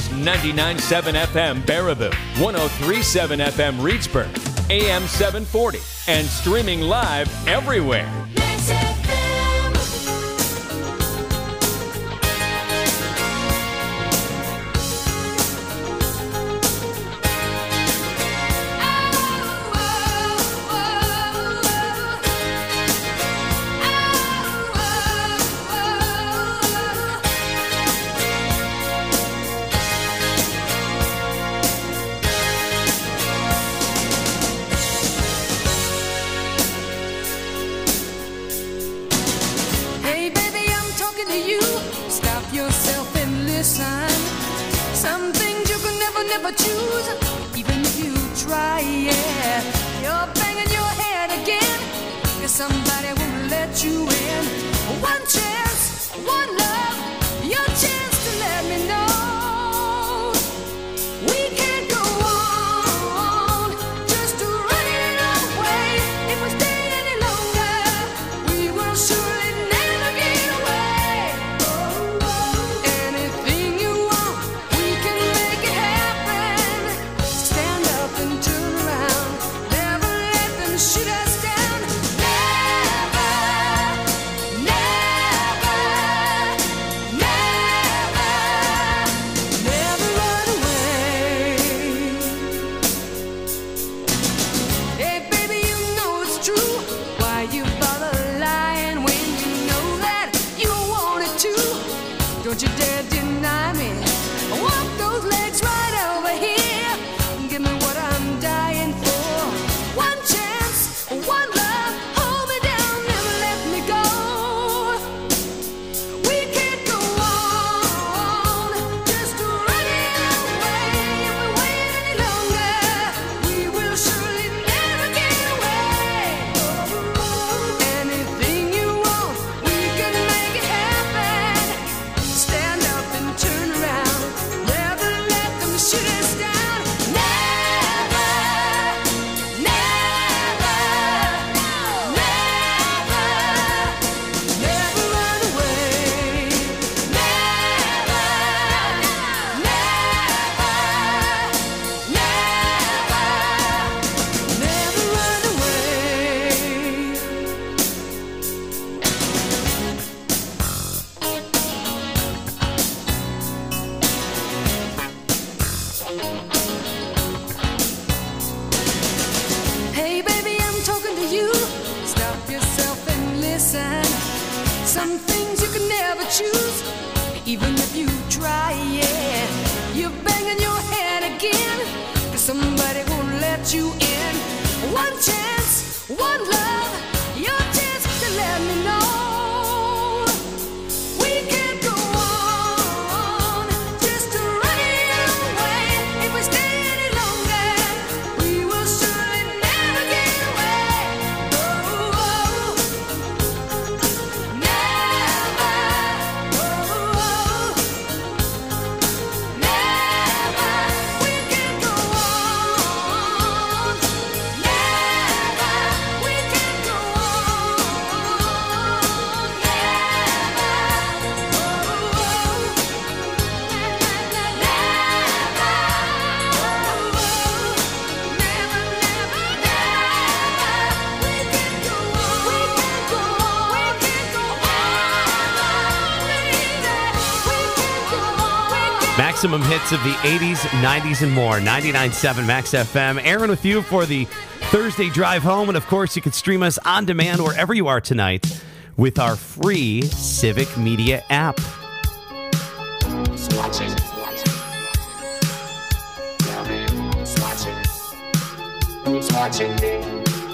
is 99.7 FM Baraboo, 103.7 FM Reedsburg, AM 740, and streaming live everywhere. Never choose, even if you try, yeah. You're banging your head again, 'cause somebody won't let you in. One chance, one love, your chance to let me know. We can't go on, just to run it away. If we stay any longer, we will surely never get away. Anything you want, we can make it happen. Stand up and turn around. Never let them shoot us down. Never, never, never, never run away. Hey, baby, you know it's true. Why you bother lying when you know that you wanted to? Don't you dare deny me. Walk those legs right over here. Give me what I'm dying for. One chance, one love. Hold me down, never let me go. We can't go on, just to run it away. If we wait any longer, we will surely never get away. Anything you want, we can make it happen. Stand up and turn around. Never let them shoot us down. Never, never, never, never run away. Never, never, never, never run away. Hey, baby, I'm talking to you. Stop yourself and listen. Some things you can never choose, even if you try, yeah. You're banging your head again, 'cause somebody won't let you in. One chance, one love, your chance to let me know. We can't go on, just to run it away. If we stay any longer, we will surely never get away. Oh, never, never. We can't go on, never. We can't go on, Maximum hits of the 80s, 90s, and more. 99.7 Max FM. Aaron with you for the Thursday drive home. And, of course, you can stream us on demand wherever you are tonight with our free Civic Media app. Who's watching? Who's watching me?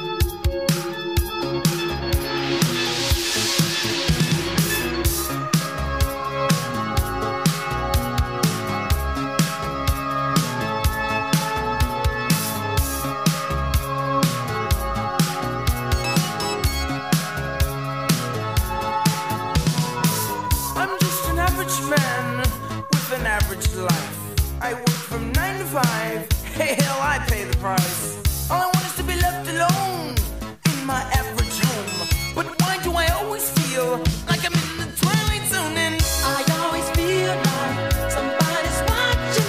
I'm just an average man with an average life. I work from 9 to 5. Hey, hell, I pay the price. All I want is to be left alone in my average home. But why do I always feel like I'm in the twilight zone? And I always feel like somebody's watching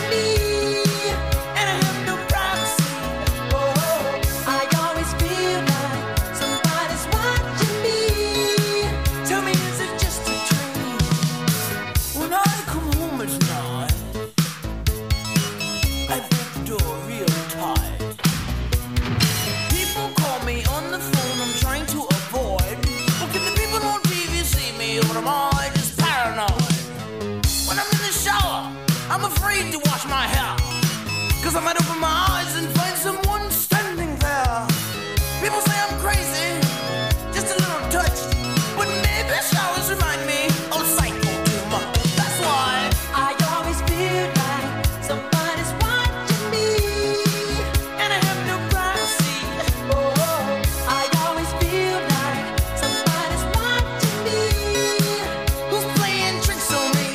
'cause I might open my eyes and find someone standing there. People say I'm crazy, just a little touch, but maybe showers remind me of psycho too much. That's why I always feel like somebody's watching me, and I have no privacy. I always feel like somebody's watching me. Who's playing tricks on me?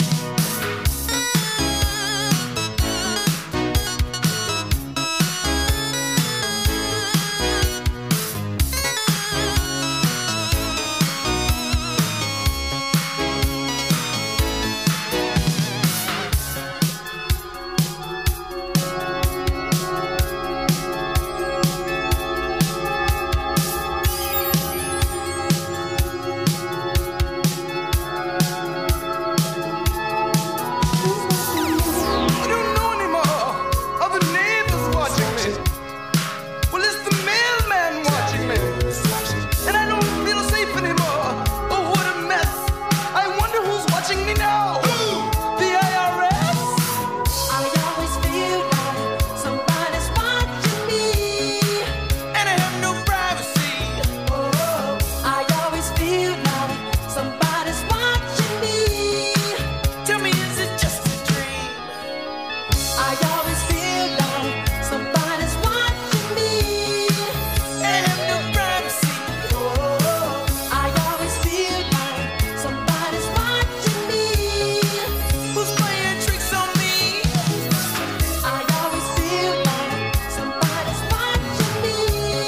I don't know anymore. Are the neighbors watching me? Well, it's the mailman watching me. And I don't feel safe anymore. Oh, what a mess. I wonder who's watching me now. The IRS? I always feel like somebody's watching me. And I have no privacy. I always feel like somebody's watching me. Tell me, is it just a dream? I always feel like somebody's watching me. And I have no privacy. I always feel like somebody's watching me. Who's playing tricks on me? I always feel like somebody's watching me.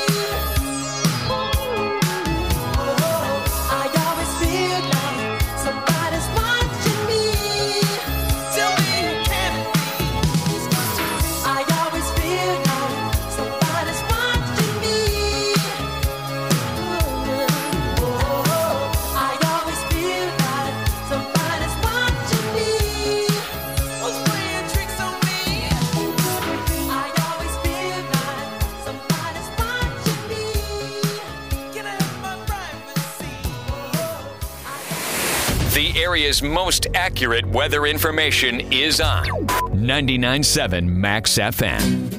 I always feel like somebody's watching me. Tell me, who can it be? I always feel like somebody's watching me. I always feel like somebody's watching me. Who's playing tricks on me? I always feel like somebody's watching me. Can I have my privacy? The area's most accurate weather information is on 99.7 Max FM.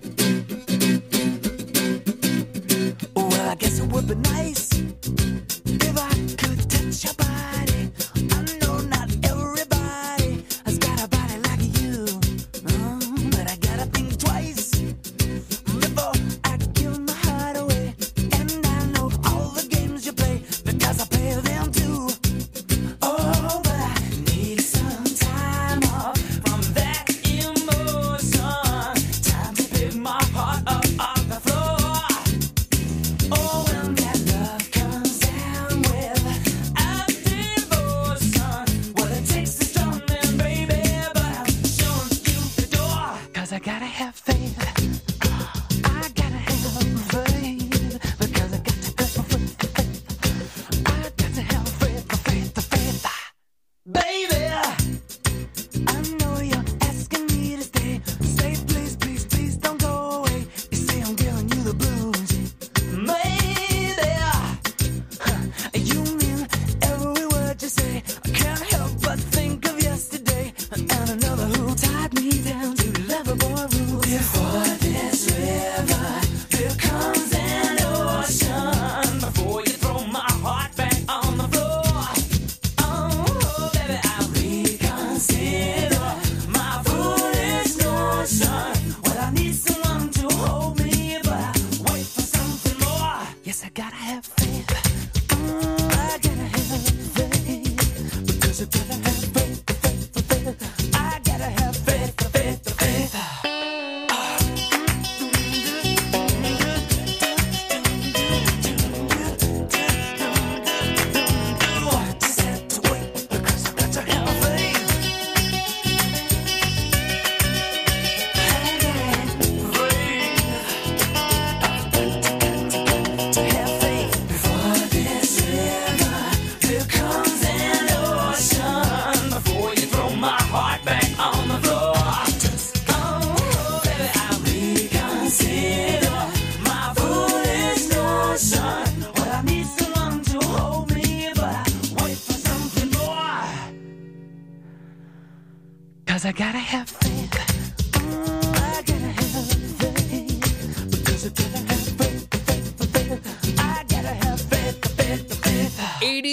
Well, I guess it would be nice if I could touch your body. I know not everybody has got a body like you, but I gotta think twice before I give my heart away. And I know all the games you play because I play them too. Oh, but I need some time off from that emotion. Time to pick my heart up off the floor. Oh, when that love comes down with a devotion. Well, it takes a strong man, baby, but I'm showing you the door. 'Cause I gotta have faith. I gotta have faith. Because I got to have faith. I got to have faith, faith. Baby, I know you're asking me to stay. Stay, please, please, please don't go away. You say I'm giving you the blues. Maybe you mean every word you say. I can't help but think of yesterday and another who tied me down to lover boy rules. Before this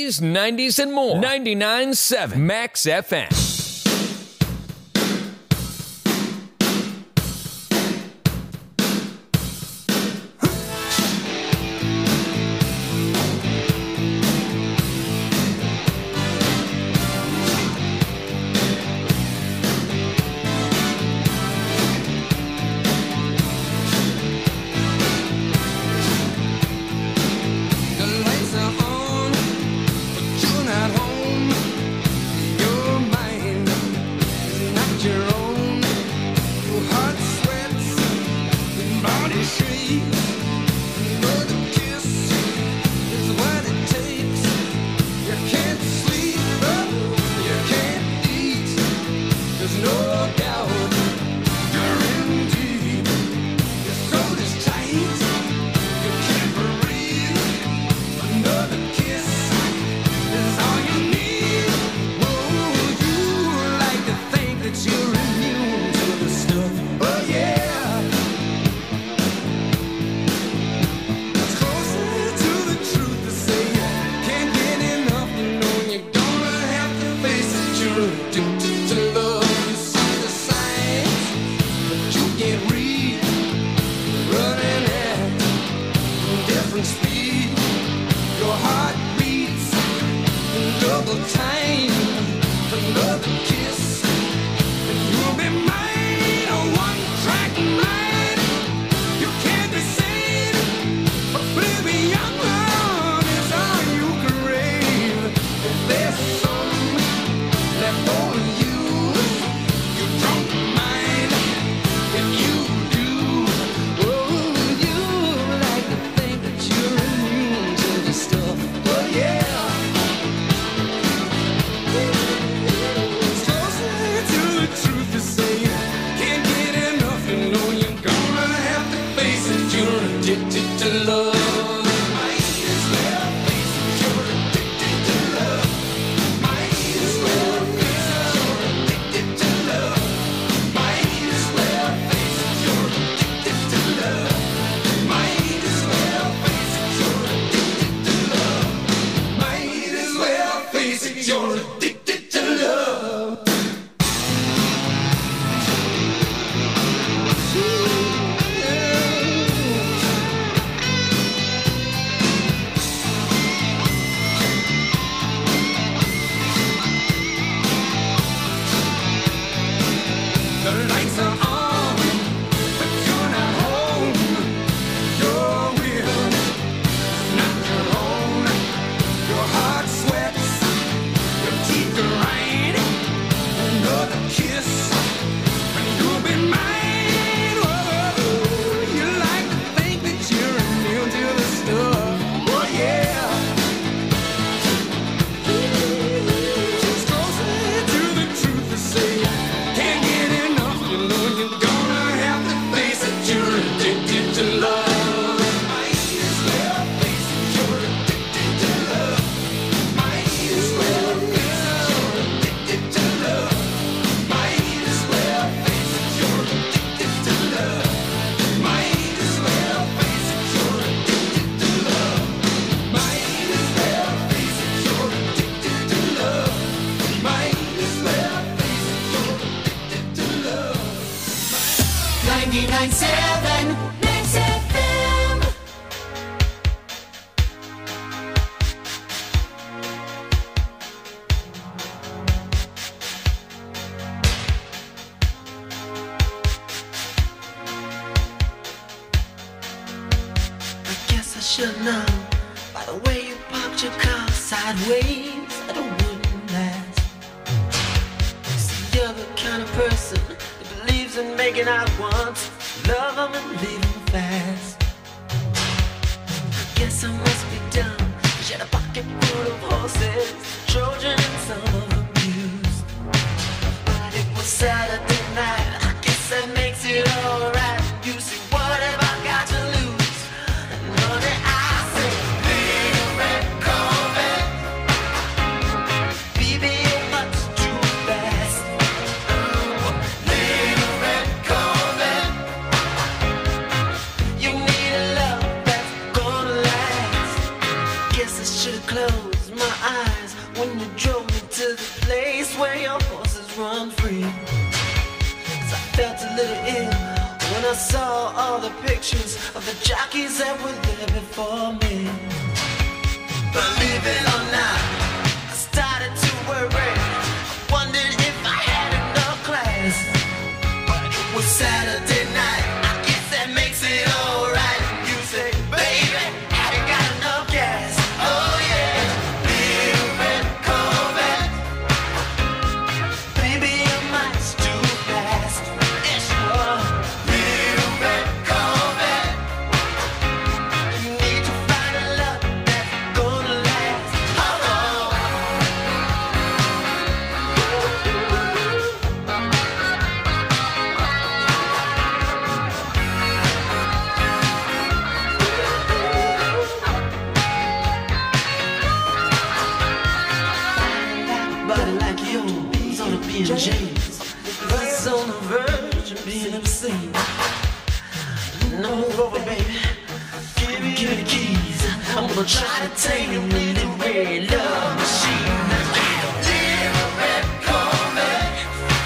80s, 90s, and more. 99.7 Max FM. should know by the way you parked your car sideways that it wouldn't last. See, you're the kind of person that believes in making out once, love them and leave them fast. I guess I must be dumb. She had a pocket full of horses, Trojan and some of them used. But it was Saturday night, I guess that makes it alright. You see, what have I got to lose? Honey, I say, little red Corvette, baby, you're much too fast. Little red Corvette, you need a love that's gonna last. Guess I should've closed my eyes saw all the pictures of the jockeys that were there before me. Believe it or not, I started to worry. I wondered if I had enough class. But it was Saturday night, I guess that makes it alright. You say, baby, I ain't got enough gas. Oh yeah, little red Corvette. Baby, your mind's too fast. Yes, you are. Little red Corvette. You need to find a love that's gonna last. Oh, body like yours on a B&J's. That's on the verge of being obscene. No, over, baby. Give me the keys. I'm gonna try to tame your little red love machine. Little red Corvette.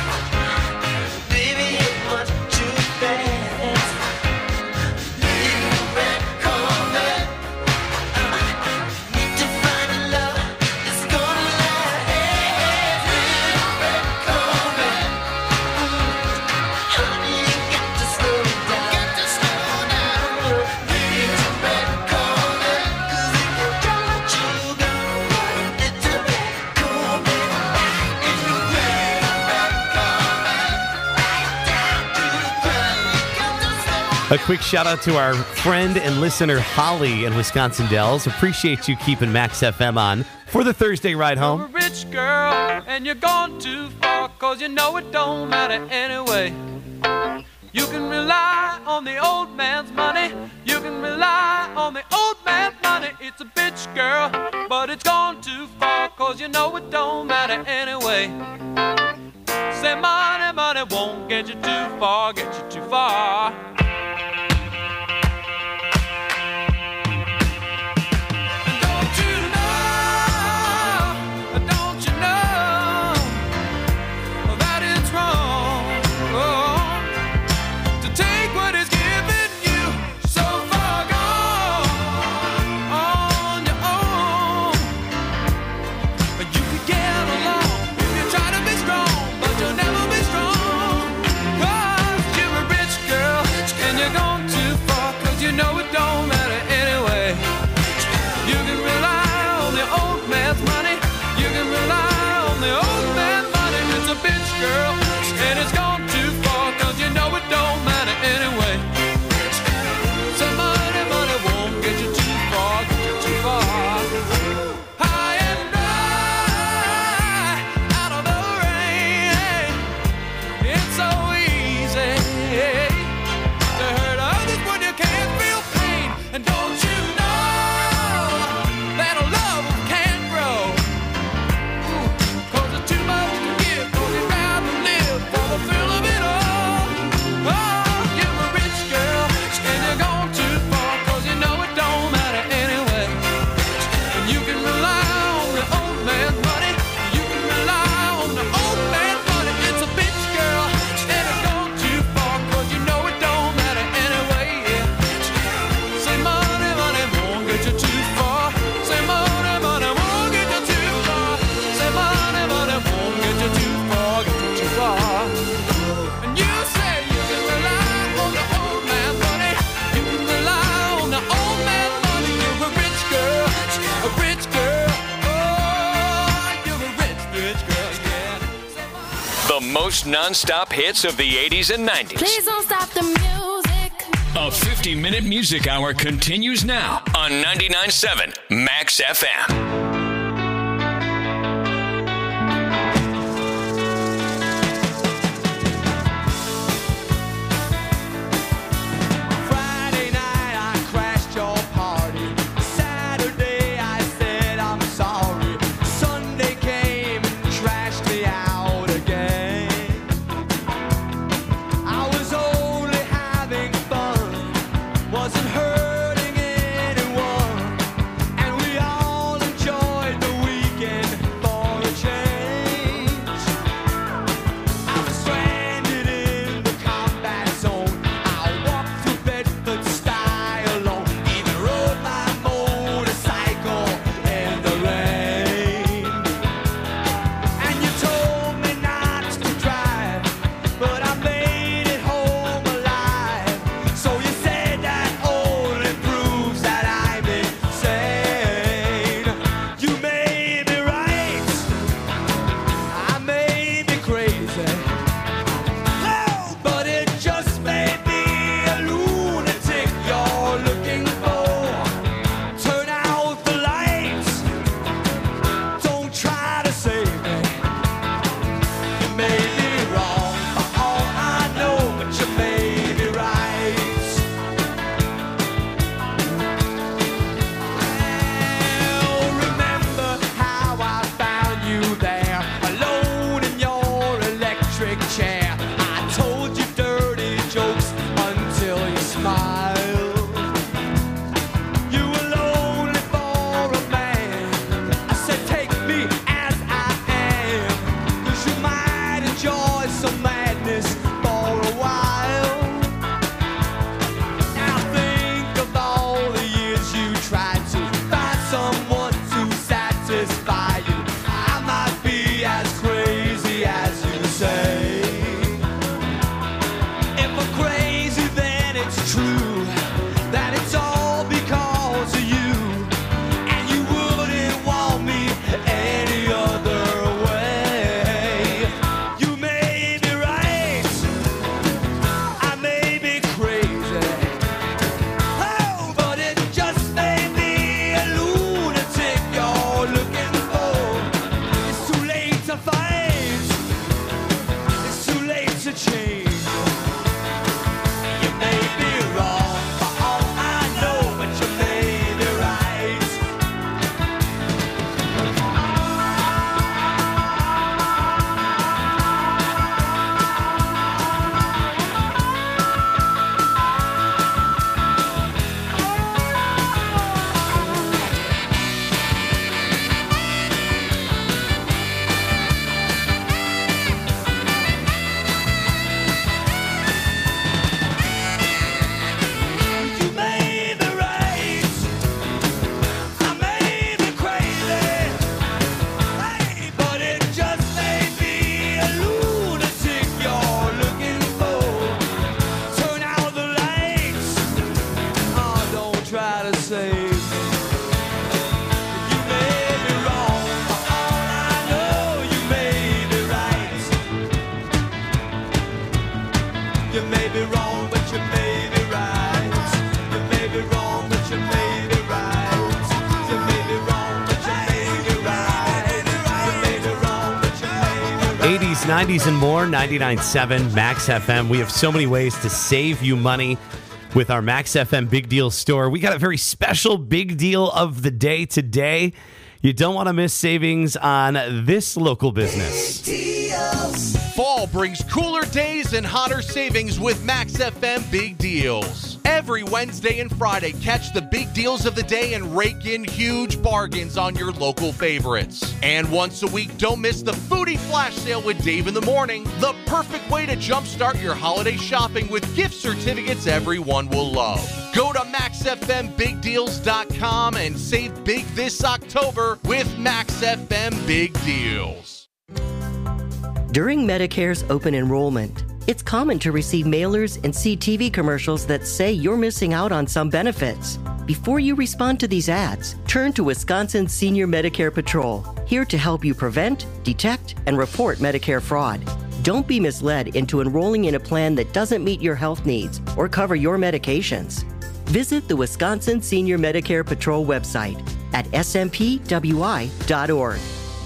Baby, you're much too fast. Little red Corvette. Need to find a love that's gonna last. Little red Corvette. Honey, you got to slow down. Little red Corvette. 'Cause if you don't, you go. Little red Corvette. In the red Corvette. Right down to the ground. You got to slow. A quick shout out to our friend and listener Holly in Wisconsin Dells. Appreciate you keeping Max FM on for the Thursday ride You're a home. rich girl and you're gone too far, 'cause you know it don't matter anyway. You can rely on the old man's money. You can rely on the old man's money. It's a bitch girl, but it's gone too far, 'cause you know it don't matter anyway. Say money, money won't get you too far, get you too far. Don't you know that it's wrong to take what is given you so far gone on your own. You could get along if you try to be strong, but you'll never be strong. 'Cause you're a rich girl and you're gone too far, 'cause you know it don't matter anyway. You can rely on the old man's money. You can rely on the old man's money. It's a bitch girl and it's gone too far, 'cause you know it don't matter anyway. So money, money won't get you too far, get you too far. High and dry, out of the rain. It's so easy to hurt others when you can't feel pain. And don't you know that a love can't grow? 'Cause it's too much to give, 'cause you'd rather live for the thrill of it all. Oh, you're a rich girl and you're gone too far, 'cause you know it don't matter anyway. And you can rely on the old man's money. You can rely on the old man's money. It's a bitch girl and it's gone too far, 'cause you know it don't matter anyway. Yeah. Say money, money won't get you too far. Say money, money won't get you too far. Say money, money won't get you too far, get you too far. And you say you can rely on the old man's money. You can rely on the old man's money. You're a rich girl, a rich girl. Oh, you're a rich, rich girl, yeah. Say money. The most nonstop hits of the 80s and 90s. Please don't stop the music. A 50-minute music hour continues now on 99.7 Max FM. Friday night I crashed your party. Saturday I said I'm sorry. Sunday came and trashed me out again. I was only having fun, wasn't hurting anyone, and we all enjoyed it's true that it's all because of you, and you wouldn't want me any other way. You may be right, I may be crazy, oh, but it just may be a lunatic you're looking for. It's too late to fight, it's too late to change. You may be wrong for all I know, but you may be right. You may be right, I may be crazy, hey, but it just may be a lunatic you're looking for. Turn out the lights, oh, don't try to save me. You may be wrong, for all I know, you may be right. You may be wrong, but you may be right. You may be wrong, but you may be right. You may be wrong, but you may be right. You may be wrong, but you may be right. 80s, 90s, and more. 99.7 Max FM. We have so many ways to save you money with our Max FM Big Deal store. We got a very special big deal of the day today. You don't want to miss savings on this local business. Fall brings cooler days and hotter savings with Max FM Big Deals. Every Wednesday and Friday, catch the big deals of the day and rake in huge bargains on your local favorites. And once a week, don't miss the Foodie Flash Sale with Dave in the Morning, the perfect way to jumpstart your holiday shopping with gift certificates everyone will love. Go to MaxFMBigDeals.com and save big this October with Max FM Big Deals. During Medicare's open enrollment, it's common to receive mailers and see TV commercials that say you're missing out on some benefits. Before you respond to these ads, turn to Wisconsin Senior Medicare Patrol, here to help you prevent, detect, and report Medicare fraud. Don't be misled into enrolling in a plan that doesn't meet your health needs or cover your medications. Visit the Wisconsin Senior Medicare Patrol website at smpwi.org.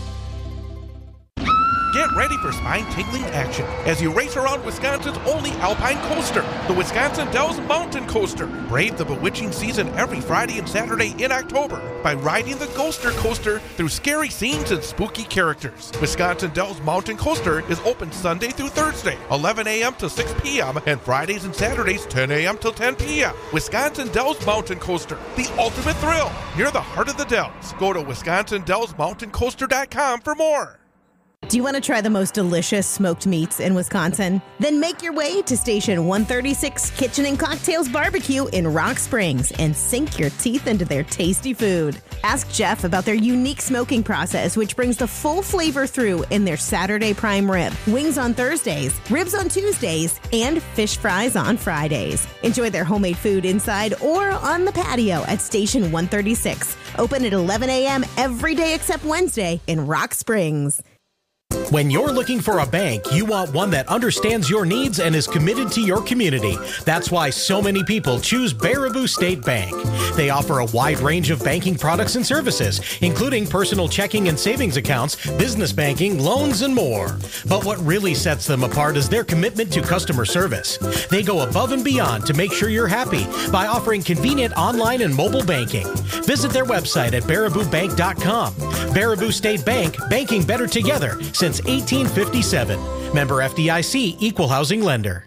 Get ready for spine-tingling action as you race around Wisconsin's only alpine coaster, the Wisconsin Dells Mountain Coaster. Brave the bewitching season every Friday and Saturday in October by riding the Ghoster Coaster through scary scenes and spooky characters. Wisconsin Dells Mountain Coaster is open Sunday through Thursday, 11 a.m. to 6 p.m., and Fridays and Saturdays, 10 a.m. till 10 p.m. Wisconsin Dells Mountain Coaster, the ultimate thrill, near the heart of the Dells. Go to WisconsinDellsMountainCoaster.com for more. Do you want to try the most delicious smoked meats in Wisconsin? Then make your way to Station 136 Kitchen and Cocktails Barbecue in Rock Springs and sink your teeth into their tasty food. Ask Jeff about their unique smoking process, which brings the full flavor through in their Saturday prime rib, wings on Thursdays, ribs on Tuesdays, and fish fries on Fridays. Enjoy their homemade food inside or on the patio at Station 136. Open at 11 a.m. every day except Wednesday in Rock Springs. When you're looking for a bank, you want one that understands your needs and is committed to your community. That's why so many people choose Baraboo State Bank. They offer a wide range of banking products and services, including personal checking and savings accounts, business banking, loans, and more. But what really sets them apart is their commitment to customer service. They go above and beyond to make sure you're happy by offering convenient online and mobile banking. Visit their website at baraboobank.com. Baraboo State Bank, banking better together since 1857. Member FDIC, Equal Housing Lender.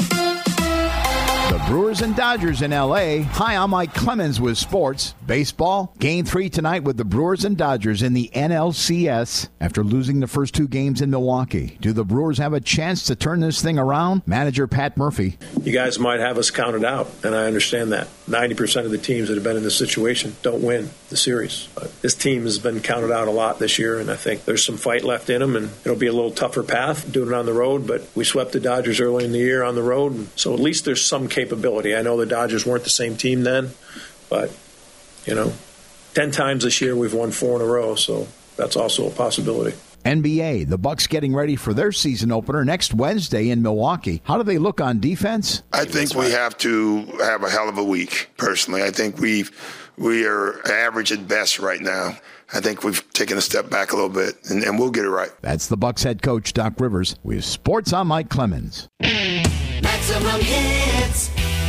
The Brewers and Dodgers in L.A. Hi, I'm Mike Clemens with sports. Baseball, Game 3 tonight with the Brewers and Dodgers in the NLCS after losing the first two games in Milwaukee. Do the Brewers have a chance to turn this thing around? Manager Pat Murphy. You guys might have us counted out, and I understand that. 90% of the teams that have been in this situation don't win the series. But this team has been counted out a lot this year, and I think there's some fight left in them, and it'll be a little tougher path doing it on the road, but we swept the Dodgers early in the year on the road, so at least there's some capability capability. I know the Dodgers weren't the same team then, but, 10 times this year we've won 4 in a row, so that's also a possibility. NBA, the Bucks getting ready for their season opener next Wednesday in Milwaukee. How do they look on defense? I think we have to have a hell of a week, personally. I think we are average at best right now. I think we've taken a step back a little bit, and we'll get it right. That's the Bucks head coach, Doc Rivers. With sports, I'm Mike Clemens. Maximum hits.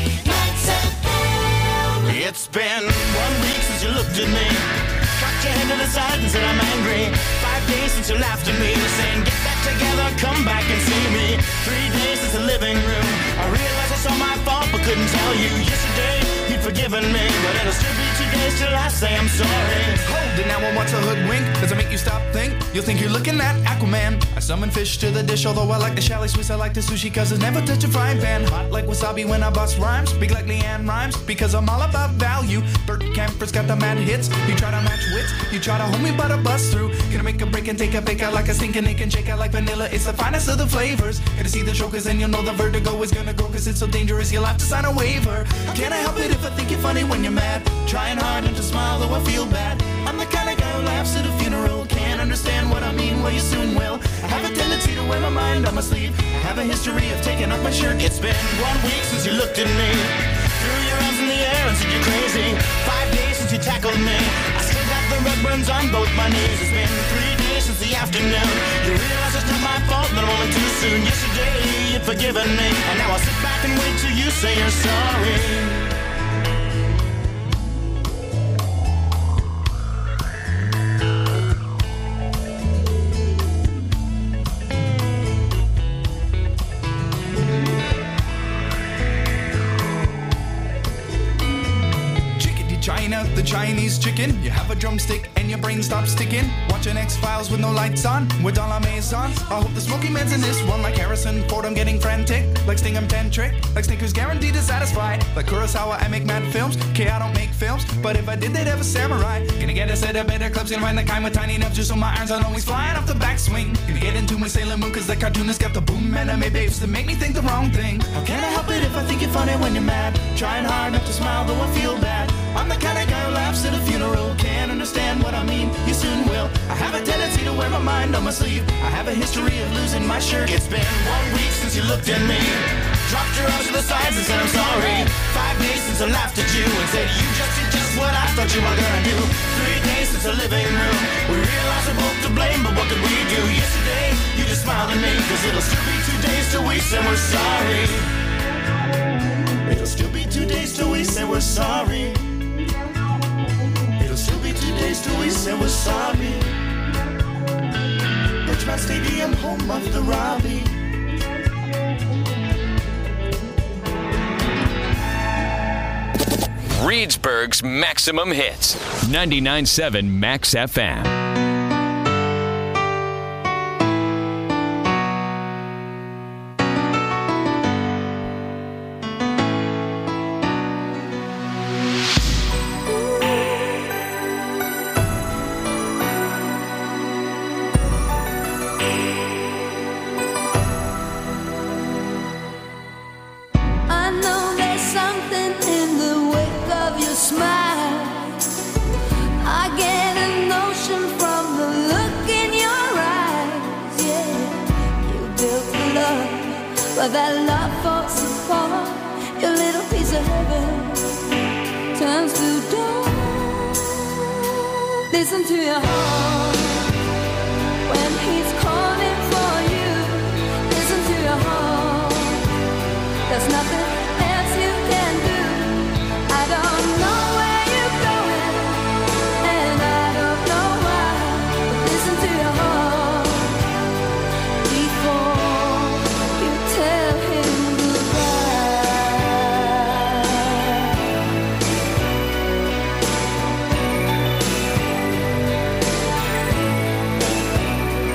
It's been 1 week since you looked at me. Cocked your head to the side and said I'm angry. 5 days since you laughed at me, saying get back together, come back and see me. 3 days since the living room. I realized I saw my fault but couldn't tell you. Yesterday you'd forgiven me, but it'll still be 2 days till I say I'm sorry. Hold it now and watch a hoodwink. Does it make you stop think? You'll think you're looking at Aquaman. I summon fish to the dish, although I like the chalet Swiss. I like the sushi cause it's never touch a frying pan. Hot like wasabi when I bust rhymes. Big like Leanne Rhymes because I'm all about value. Bert Camper's got the mad hits. You try to match wits, you try to hold me but I bust through. Gonna make a break and take a bake out like a stinking ache and shake out like vanilla. It's the finest of the flavors. Gonna see the show cause then you'll know the vertigo is gonna go cause it's so dangerous you'll have to sign a waiver. Can I help it if I think you're funny when you're mad? Trying hard not to smile though I feel bad. I'm the kind of guy who laughs at a funeral. Can't understand what I mean, well you soon will. I have a tendency to wear my mind on my sleeve. I have a history of taking off my shirt. It's been 1 week since you looked at me. Threw your arms in the air and said you're crazy. 5 days since you tackled me. I still got the red burns on both my knees. It's been 3 days since the afternoon. You realize it's not my fault, but a moment too soon. Yesterday you'd forgiven me, and now I'll sit back and wait till you say you're sorry. China, the Chinese chicken. You have a drumstick and your brain stops sticking. Watching X-Files with no lights on, with all our maisons. I hope the Smoky Man's in this one. Like Harrison Ford, I'm getting frantic. Like Sting, I'm tantric. Like Snickers, guaranteed to satisfy. Like Kurosawa, I make mad films. Okay, I don't make films, but if I did, they'd have a samurai. Gonna get a set of better clubs. Gonna find the kind with tiny enough just so my irons aren't always flying off the backswing. Gonna get into my Sailor Moon cause the cartoonist got the boom anime babes that make me think the wrong thing. How can I help it if I think you're funny when you're mad? Trying hard not to smile though I feel bad. I'm the kind of guy who laughs at a funeral. Can't understand what I mean, you soon will. I have a tendency to wear my mind on my sleeve. I have a history of losing my shirt. It's been 1 week since you looked at me. Dropped your arms to the sides and said I'm sorry. 5 days since I laughed at you and said you just did just what I thought you were gonna do. 3 days since the living room. We realized we're both to blame, but what could we do? Yesterday, you just smiled at me, cause it'll still be 2 days till we say we're sorry. It'll still be 2 days till we say we're sorry. It'll still be 2 days till we say we're sorry. Richmond Stadium, home of the Robbie. Reedsburg's Maximum Hits. 99.7 Max FM. But that love falls apart. Your little piece of heaven turns to dawn. Listen to your heart when he's calling for you. Listen to your heart. There's nothing else you can do. I don't know where you're going, and I don't know why. But listen to your heart before tell him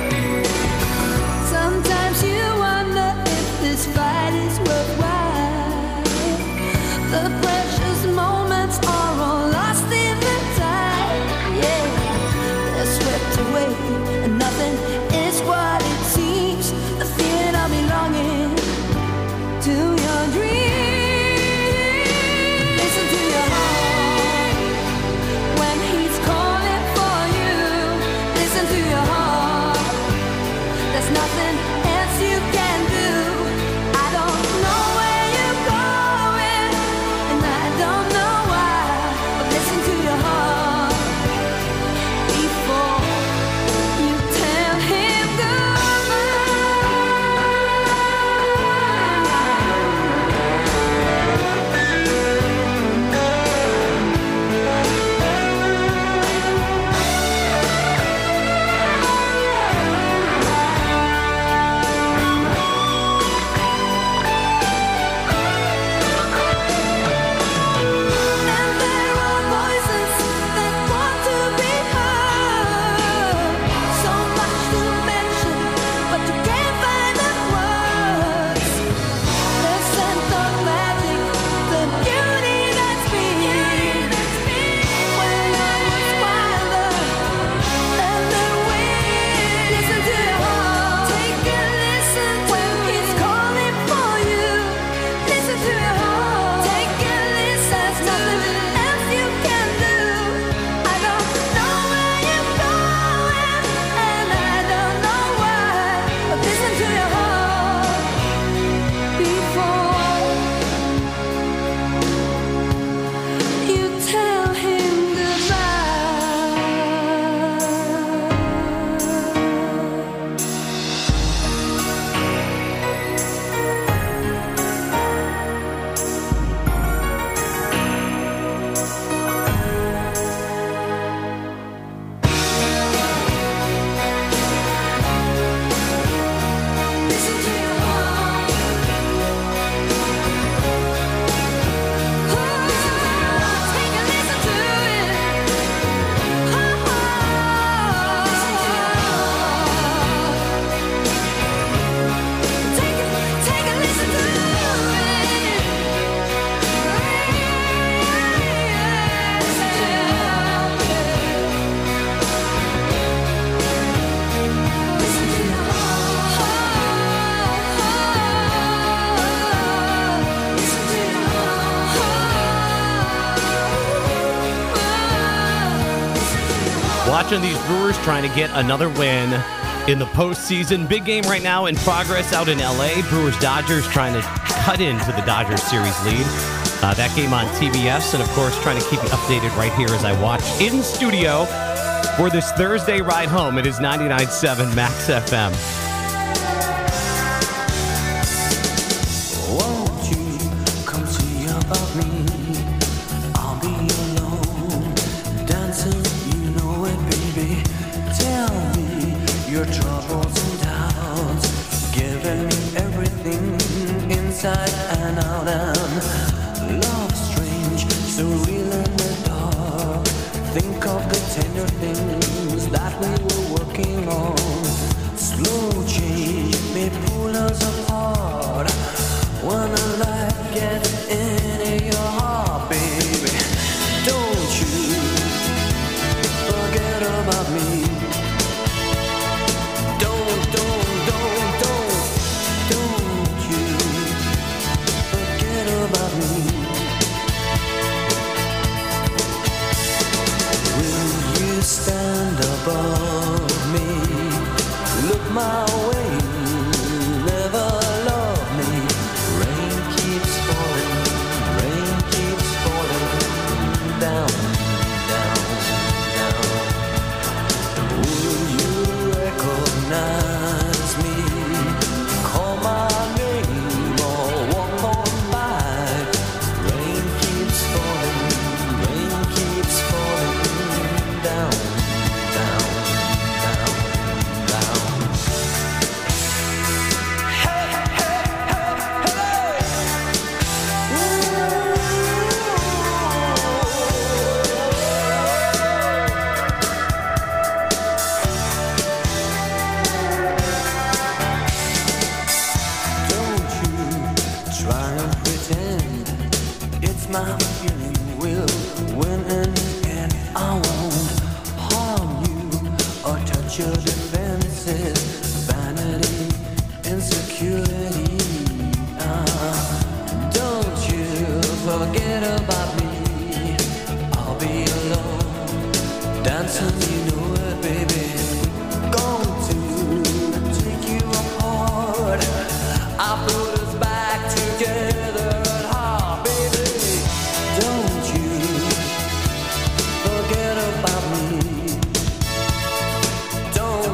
goodbye. Sometimes you wonder if this fight is worthwhile. Watching these Brewers trying to get another win in the postseason. Big game right now in progress out in L.A. Brewers-Dodgers trying to cut into the Dodgers series lead. That game on TBS, and of course trying to keep you updated right here as I watch in studio for this Thursday ride home. It is 99.7 Max FM. Won't you come see about me? I'll be alone, dancing, you know it, baby. Tell me your troubles and doubts, giving me everything inside and out, and love strange, so real in the dark. Think of the tender things that we were working on. Slow change may pull us apart. When a light gets into your heart, baby, don't you forget about me. Don't you forget about me. Will you stand above me? Look my way, never love me. Rain keeps falling down, down, down. Will you recognize me? Call my name or walk on by. Rain keeps falling down, down, down, down. Hey, hey, hey, hey. Don't you try and pretend it's my feeling will win in the end. I won't harm you or touch your defenses. Vanity, insecurity. Don't you forget about me. I'll be alone, dancing, you know it, baby. Going to take you apart. I put us back together at heart, baby. Don't you forget about me. Don't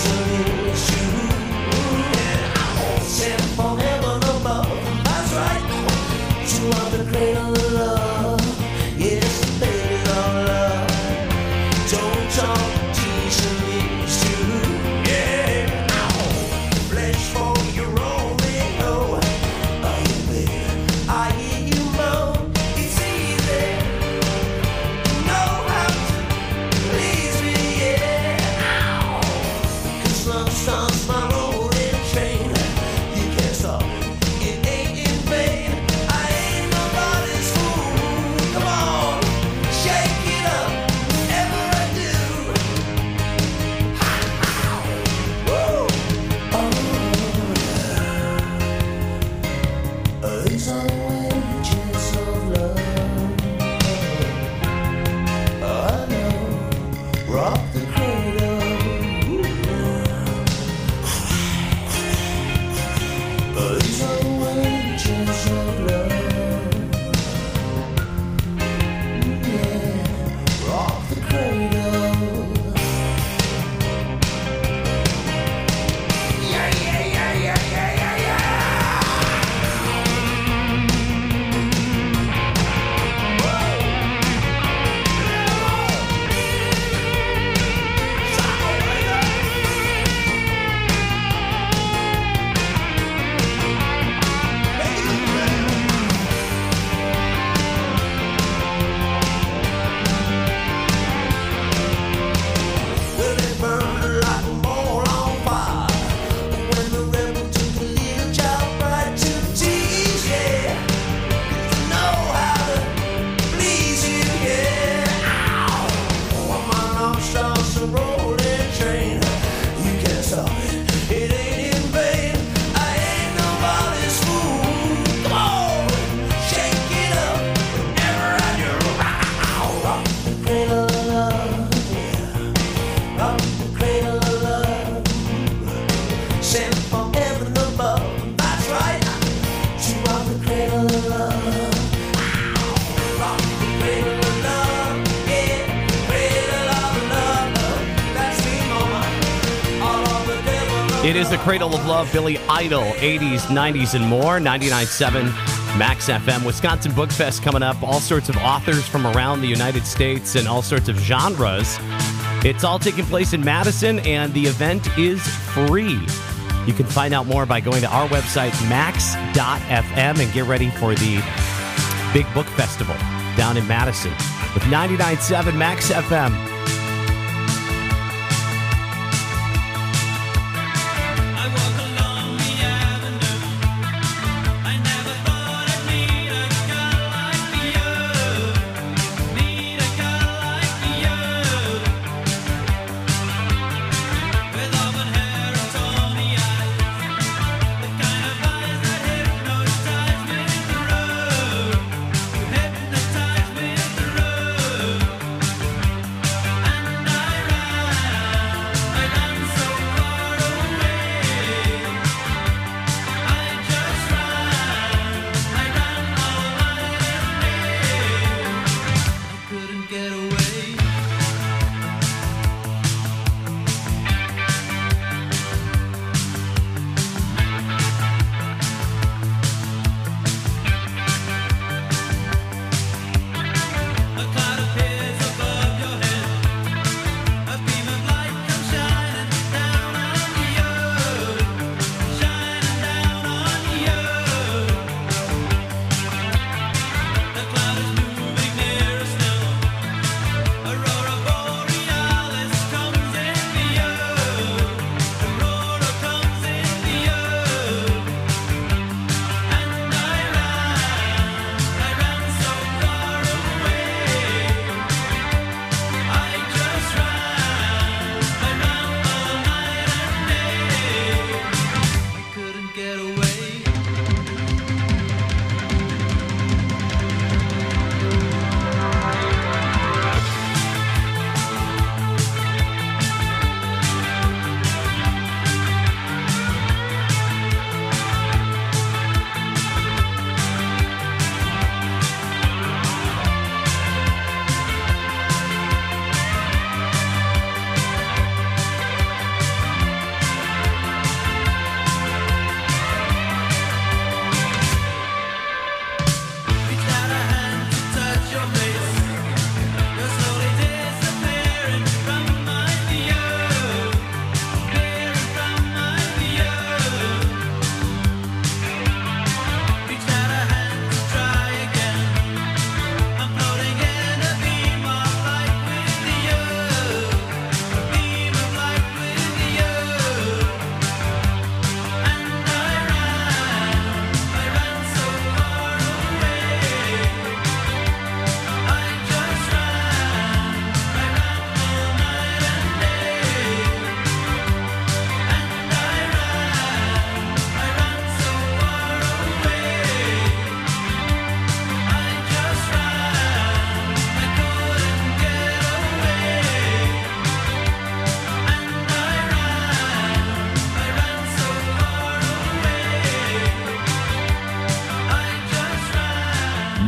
It is the Cradle of Love, Billy Idol, 80s, 90s, and more. 99.7 Max FM. Wisconsin Book Fest coming up. All sorts of authors from around the United States and all sorts of genres. It's all taking place in Madison, and the event is free. You can find out more by going to our website, max.fm, and get ready for the big book festival down in Madison with 99.7 Max FM.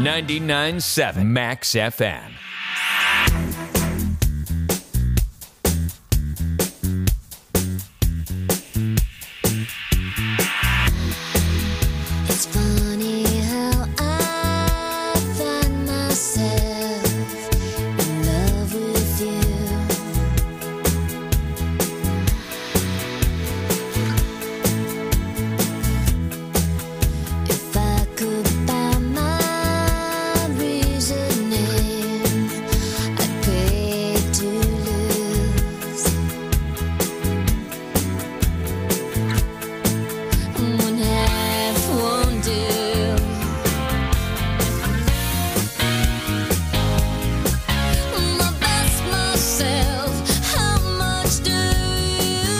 99.7 Max FM. It's funny how I find myself in love with you. If I could buy my reasoning, I'd pay to lose. One half won't do. My best myself, how much do you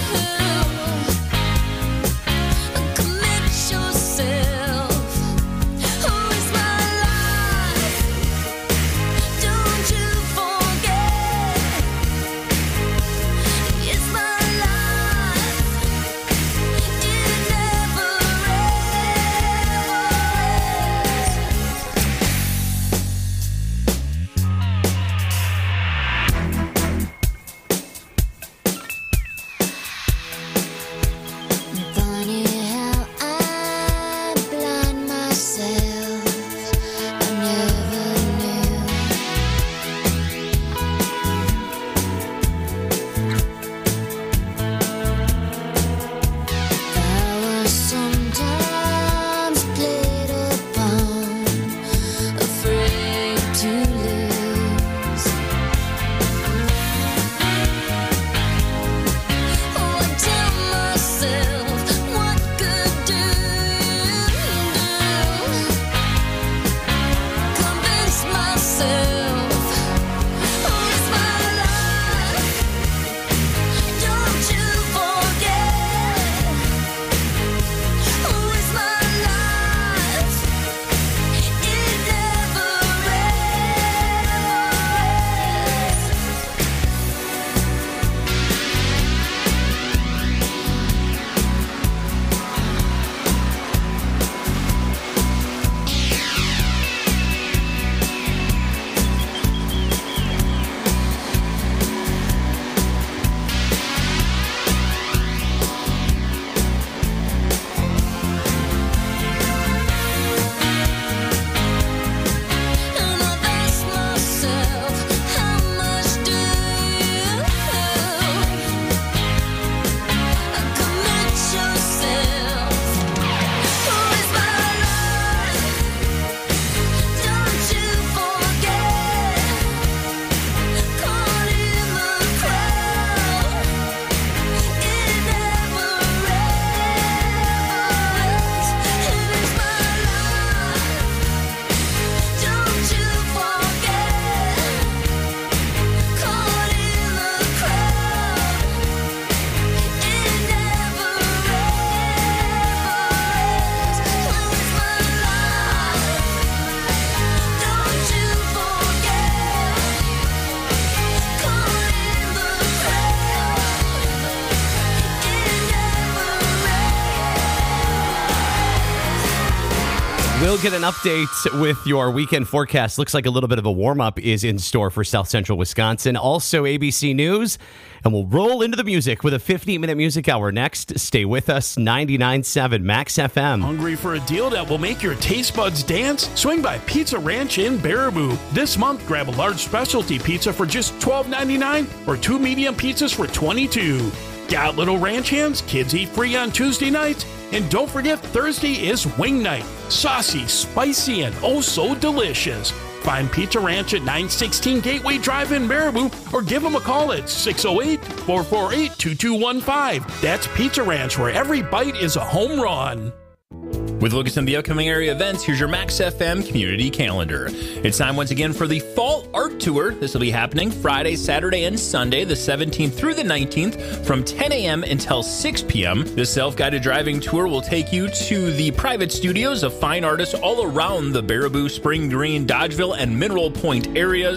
commit yourself? Who is my life? Don't you forget, it's my life. It never Funny how I blind myself. I never knew. I was sometimes played upon, afraid to lose. Oh, I tell myself, what good do you do? Convince myself, who is my life? Don't you forget, who is my life? It never And I ask myself, how much do you commit yourself? Who is my life? Don't you forget, caught in the crowd. It never ends. It is my life. Don't you forget, caught in the crowd. It never ends. Who is my life? Don't you forget, caught in the crowd. It never We'll get an update with your weekend forecast. Looks like a little bit of a warm-up is in store for South Central Wisconsin. Also ABC News. And we'll roll into the music with a 15-minute music hour next. Stay with us, 99.7 Max FM. Hungry for a deal that will make your taste buds dance? Swing by Pizza Ranch in Baraboo. This month, grab a large specialty pizza for just $12.99 or 2 medium pizzas for $22. Got little ranch hands? Kids eat free on Tuesday nights. And don't forget, Thursday is wing night. Saucy, spicy, and oh so delicious. Find Pizza Ranch at 916 Gateway Drive in Baraboo or give them a call at 608-448-2215. That's Pizza Ranch, where every bite is a home run. With a look at some of the upcoming area events, here's your Max FM community calendar. It's time once again for the Fall Art Tour. This will be happening Friday, Saturday, and Sunday, the 17th through the 19th, from 10 a.m. until 6 p.m. This self-guided driving tour will take you to the private studios of fine artists all around the Baraboo, Spring Green, Dodgeville, and Mineral Point areas.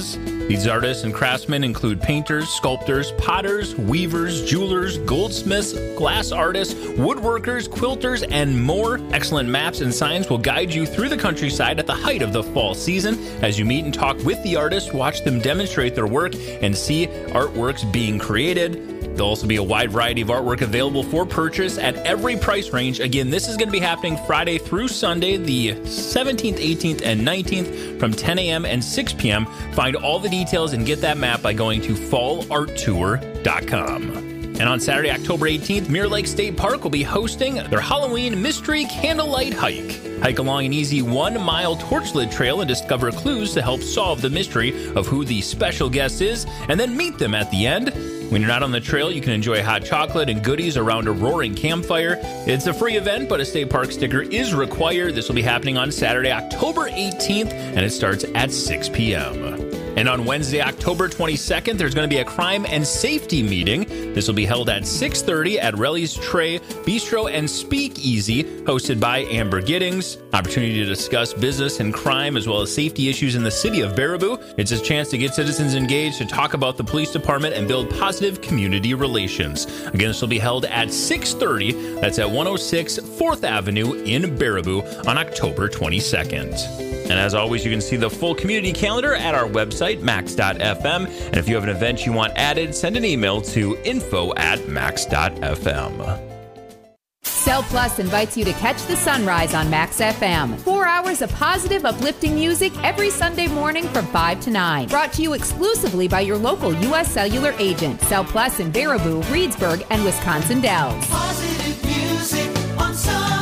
These artists and craftsmen include painters, sculptors, potters, weavers, jewelers, goldsmiths, glass artists, woodworkers, quilters, and more. Excellent maps and signs will guide you through the countryside at the height of the fall season as you meet and talk with the artists, watch them demonstrate their work, and see artworks being created. There'll also be a wide variety of artwork available for purchase at every price range. Again, this is going to be happening Friday through Sunday, the 17th, 18th, and 19th from 10 a.m. and 6 p.m. Find all the details and get that map by going to fallarttour.com. And on Saturday, October 18th, Mirror Lake State Park will be hosting their Halloween Mystery Candlelight Hike. Hike along an easy 1-mile torchlit trail and discover clues to help solve the mystery of who the special guest is, and then meet them at the end. When you're not on the trail, you can enjoy hot chocolate and goodies around a roaring campfire. It's a free event, but a state park sticker is required. This will be happening on Saturday, October 18th, and it starts at 6 p.m. And on Wednesday, October 22nd, there's going to be a crime and safety meeting. This will be held at 6:30 at Relly's Tray Bistro and Speakeasy, hosted by Amber Giddings. Opportunity to discuss business and crime as well as safety issues in the city of Baraboo. It's a chance to get citizens engaged, to talk about the police department, and build positive community relations. Again, this will be held at 6:30. That's at 106 4th Avenue in Baraboo on October 22nd. And as always, you can see the full community calendar at our website, max.fm. And if you have an event you want added, send an email to info@max.fm. Cell Plus invites you to catch the sunrise on Max FM. 4 hours of positive, uplifting music every Sunday morning from 5 to 9. Brought to you exclusively by your local U.S. Cellular agent. Cell Plus in Baraboo, Reedsburg, and Wisconsin Dells. Positive music on Sunrise.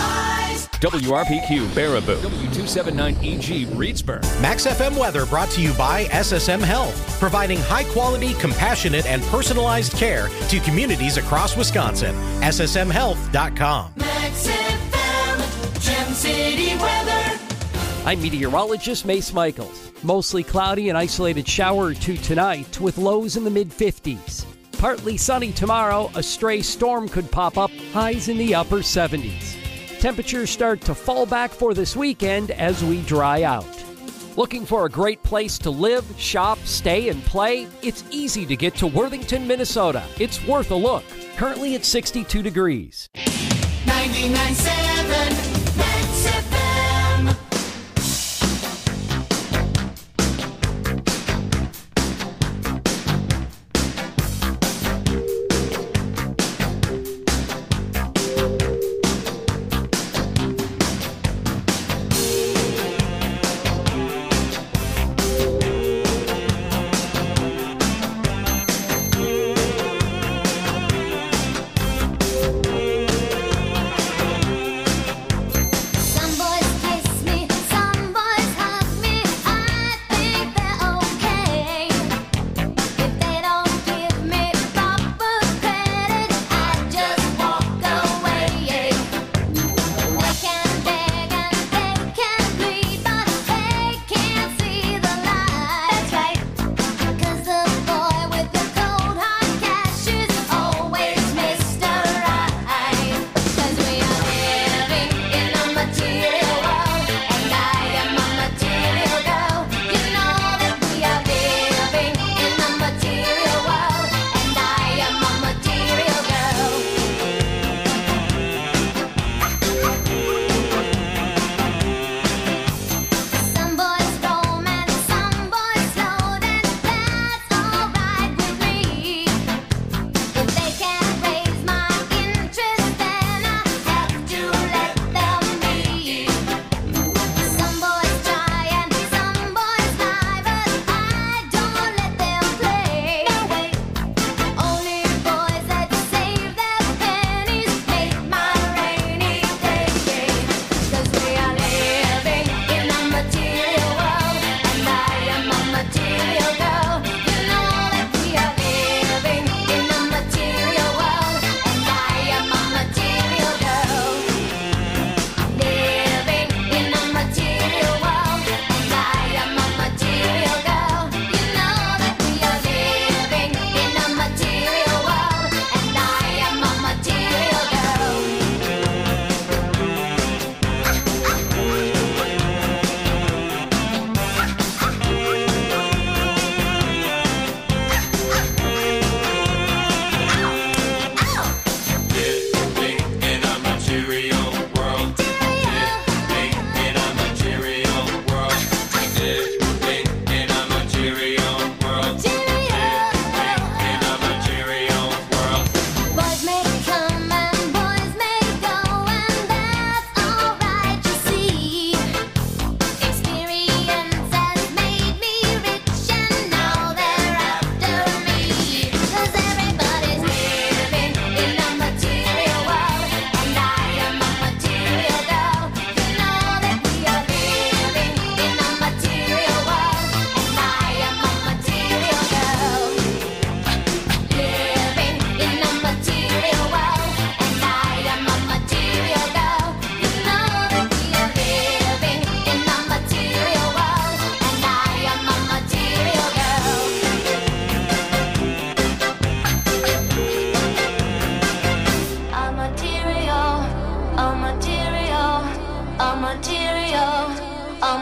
WRPQ Baraboo, W279EG Reedsburg. Max FM weather brought to you by SSM Health, providing high-quality, compassionate, and personalized care to communities across Wisconsin. SSMHealth.com. Max FM, Gem City weather. I'm meteorologist Mace Michaels. Mostly cloudy, an isolated shower or two tonight with lows in the mid-50s. Partly sunny tomorrow, a stray storm could pop up, highs in the upper 70s. Temperatures start to fall back for this weekend as we dry out. Looking for a great place to live, shop, stay, and play? It's easy to get to Worthington, Minnesota. It's worth a look. Currently at 62 degrees. 99.7 Max FM. Some boys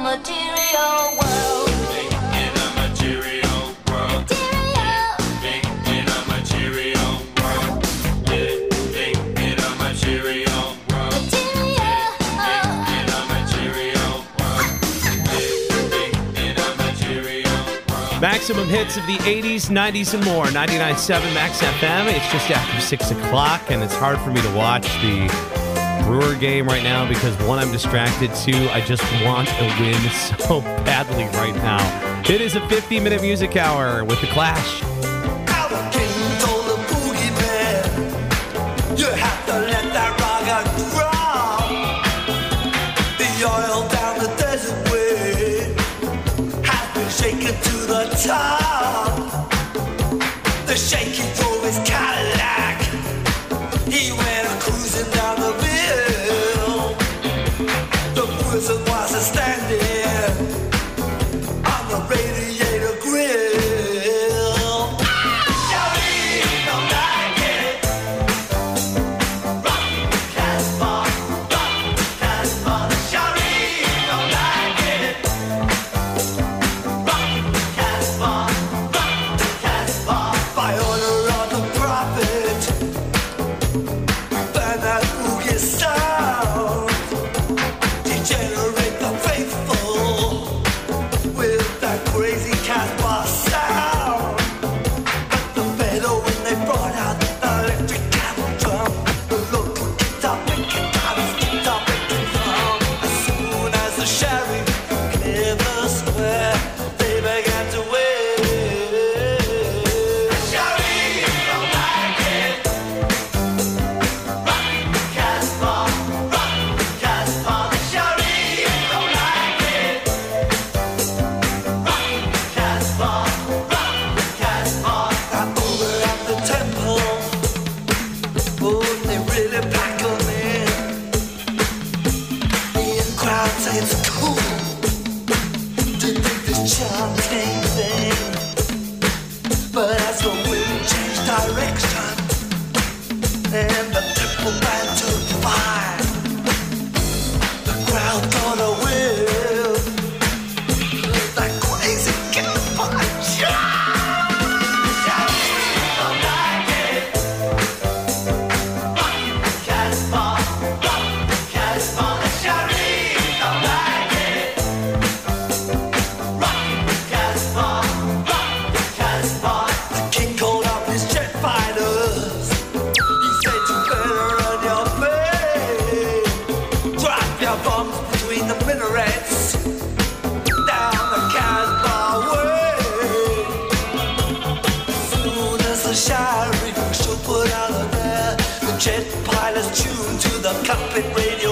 material world. In a material world. Living in a material world. Living in a material world. Living in a material world. Living in a material world. Maximum hits of the 80s, 90s, and more. 99.7 Max FM. It's just after 6 o'clock, and it's hard for me to watch the Brewer game right now because, one, I'm distracted. Two, I just want to win so badly right now. It is a 50-minute music hour with The Clash. You have to let that raga drop. The oil down the desert way has been shaken to the top. The shaky drove his Cadillac. He went cruising down the hill. The prison was standing on the radiator grill. Shawty, don't like it. Rock Casbah, Shawty, don't like it. Rock Casbah, by order of the prophet. Burn that boogie sound. Degenerate the faithful with that crazy Casbah sound. But the better when they brought out the electric cattle drum. The local guitar picking dollars, guitar picking drum. As soon as the sheriff cleared the square, they began to wave. Sheriff don't like it. Rock Casbah, the sheriff don't like it. Rock Casbah. Now over at the temple, oh, they really pack 'em in. The crowd say it's cool to do this chanting thing. But as the wind changed direction and the temple band took fire, the crowd got a whiff of that crazy campfire. Don't like it. Rock Casbah, the sheriff don't like it. Rock Casbah. The king called up his jet fighters. He said you better run your way. Drop your bombs between the minarets. Down the Casbah way. As soon as the sheriff should put out of there, the jet pilots tuned to the cockpit radio